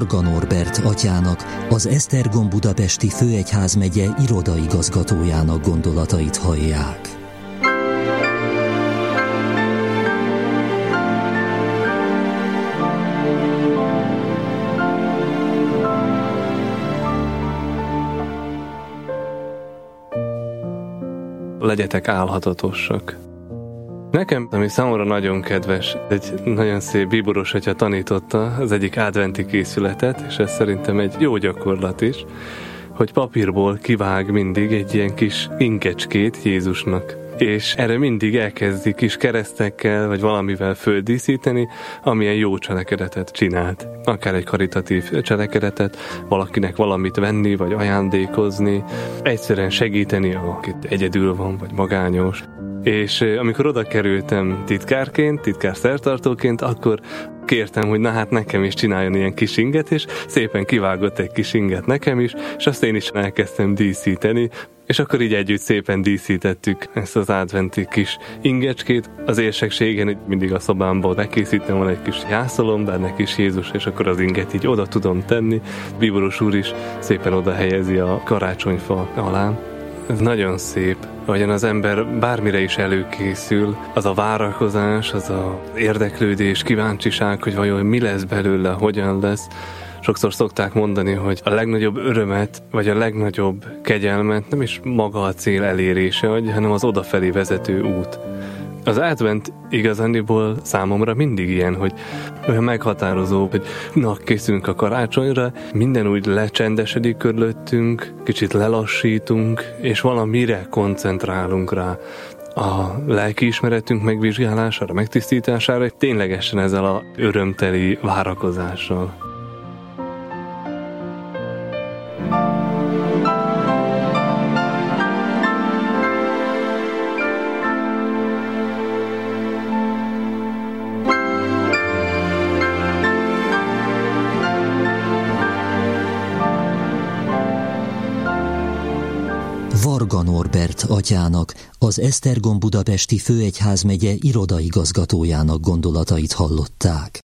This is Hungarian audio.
Varga Norbert atyának, az Esztergom Budapesti Főegyházmegye irodaigazgatójának gondolatait hallják. Legyetek álhatatosak. Nekem, ami számomra nagyon kedves, egy nagyon szép bíboros atya tanította az egyik adventi készületet, és ez szerintem egy jó gyakorlat is, hogy papírból kivág mindig egy ilyen kis inkecskét Jézusnak. És erre mindig elkezdi kis keresztekkel, vagy valamivel földíszíteni, amilyen jó cselekedetet csinált. Akár egy karitatív cselekedetet, valakinek valamit venni, vagy ajándékozni, egyszerűen segíteni, akit egyedül van, vagy magányos. És amikor oda kerültem titkárként, titkár szertartóként, akkor kértem, hogy na hát nekem is csináljon ilyen kis inget, és szépen kivágott egy kis inget nekem is, és azt én is elkezdtem díszíteni, és akkor így együtt szépen díszítettük ezt az adventi kis ingecskét. Az érsekségen mindig a szobámból bekészítem, van egy kis jászolom, benne kis Jézus, és akkor az inget így oda tudom tenni. Bíboros úr is szépen oda helyezi a karácsonyfa alá. Ez nagyon szép, ahogyan az ember bármire is előkészül, az a várakozás, az a érdeklődés, kíváncsiság, hogy vajon mi lesz belőle, hogyan lesz. Sokszor szokták mondani, hogy a legnagyobb örömet, vagy a legnagyobb kegyelmet nem is maga a cél elérése adja, hanem az odafelé vezető út. Az advent igazániból számomra mindig ilyen, hogy olyan meghatározó, hogy na, készülünk a karácsonyra, minden úgy lecsendesedik körülöttünk, kicsit lelassítunk, és valamire koncentrálunk rá. A lelkiismeretünk megvizsgálására, megtisztítására, ténylegesen ezzel a örömteli várakozással. Varga Norbert atyának, az Esztergom Budapesti Főegyházmegye irodaigazgatójának gondolatait hallották.